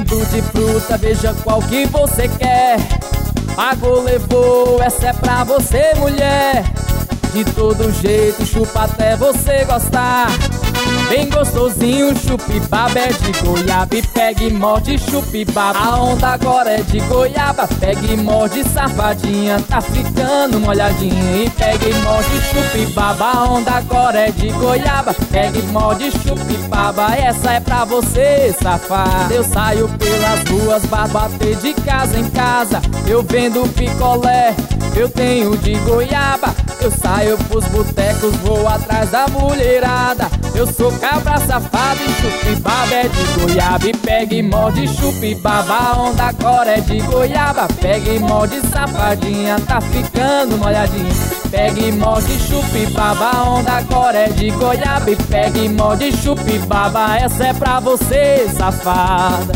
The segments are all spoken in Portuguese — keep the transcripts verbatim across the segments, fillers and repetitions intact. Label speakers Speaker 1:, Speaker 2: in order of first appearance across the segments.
Speaker 1: Vendo de fruta, veja qual que você quer. Pagou, levou, essa é pra você, mulher. De todo jeito, chupa até você gostar. Bem gostosinho, chupi-baba é de goiaba. E pega e morde, chupi-baba. A onda agora é de goiaba. Pega e morde, safadinha, tá ficando molhadinha. E pega e morde, chupi-baba. A onda agora é de goiaba. Pega e morde, chupi-baba. Essa é pra você, safada. Eu saio pelas ruas, bater de casa em casa. Eu vendo picolé, eu tenho de goiaba. Eu saio pros botecos, vou atrás da mulherada. Eu sou cabra safado e chupi-baba é de goiaba. E pega e morde, chupi-baba. A onda agora é de goiaba. Pega e morde, safadinha, tá ficando molhadinha. Pega e morde, chupi-baba. A onda agora é de goiaba. E pega e morde, chupi-baba. Essa é pra você, safada.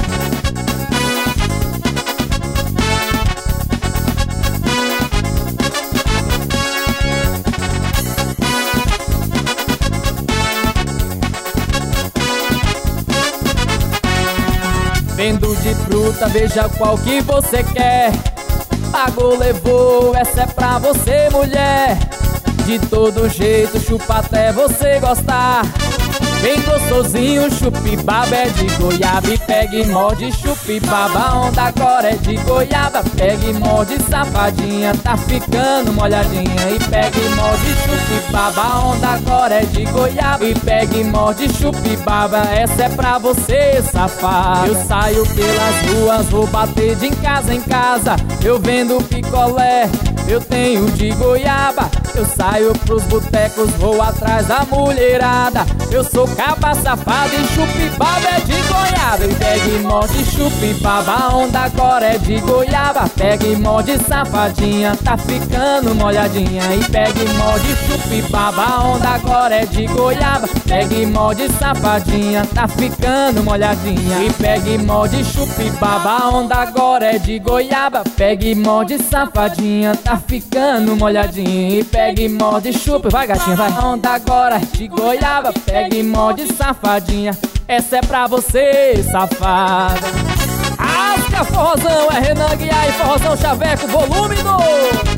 Speaker 1: Vendo de fruta, veja qual que você quer. Pagou, levou, essa é pra você, mulher. De todo jeito, chupa até você gostar. Bem gostosinho, chupi-baba é de goiaba. E pega e morde, chupi-baba. A onda agora é de goiaba. Pega e morde, safadinha, tá ficando molhadinha. E pega e morde, chupi-baba. A onda agora é de goiaba. E pega e morde, chupi-baba. Essa é pra você, safada. Eu saio pelas ruas, vou bater de casa em casa. Eu vendo picolé, eu tenho de goiaba. Eu saio pros botecos, vou atrás da mulherada. Eu sou caba safado e chupi-baba é de goiaba. E pega e morde, chupi-baba. A onda agora é de goiaba. Pega e morde, safadinha, tá ficando molhadinha. E pega e morde, chupi-baba. A onda agora é de goiaba. Pega e morde, safadinha, tá ficando molhadinha. E pega e morde, chupi-baba. A onda agora é de goiaba. Pega e morde, safadinha, tá ficando molhadinha. E pega e morde, chupa, vai gatinha, vai. A onda agora é de goiaba. Pega e morde, safadinha. Essa é pra você, safada. Asca Forrozão, é Renan Guiar e Forrozão Chaveco, volume dois.